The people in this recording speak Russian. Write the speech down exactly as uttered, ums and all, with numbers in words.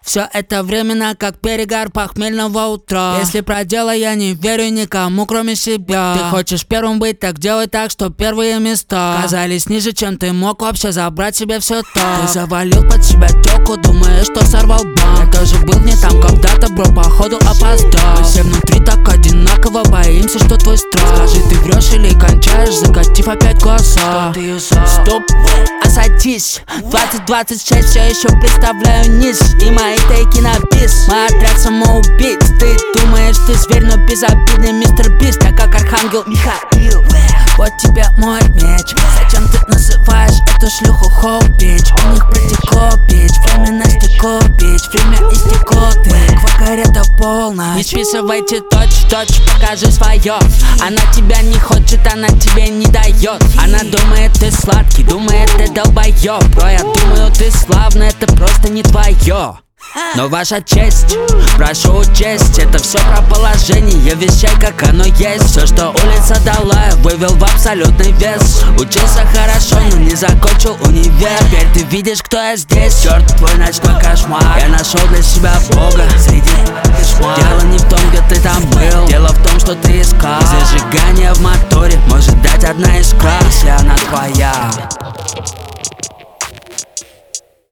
Все это временно, как перегар похмельного утра. Если про дело я не верю никому, кроме себя. Ты хочешь первым быть, так делай так, что первые места казались ниже, чем ты мог вообще забрать себе все так. Ты завалил под себя тёлку, думаешь, что сорвал банк. Я тоже был не там когда-то, бро, походу опоздал. Мы все внутри так одинаково, боимся, что твой страх. Скажи, ты врешь или кончаешь, закатив опять глаза. Стоп, осадись. Двадцать двадцать шесть, все еще представляю низ и мои тейки на бис. Мой отряд самоубийц. Ты думаешь, ты зверь, но безобидный мистер Бист. Я как архангел Михаил. Вот тебе мой меч. Зачем ты называешь эту шлюху хоу-бич? У них протекло, бич. Время на стекло, бич. Время истекло, ты квакарета полная. Не списывайте точь-точь, покажи свое. Она тебя не хочет, она тебе не дает. Она думает, ты сладкий, думает, ты долбоёб. Бро, я думаю, ты славный, это просто не твое. Но ваша честь, прошу учесть, это все про положение вещей, как оно есть. Все, что улица дала, я вывел в абсолютный вес. Учился хорошо, но не закончил универ. Теперь ты видишь, кто я здесь. Черт, твой ночной кошмар. Я нашел для себя Бога среди кошмар. Дело не в том, где ты там был, дело в том, что ты искал. Зажигание в моторе может дать одна искра, если она твоя.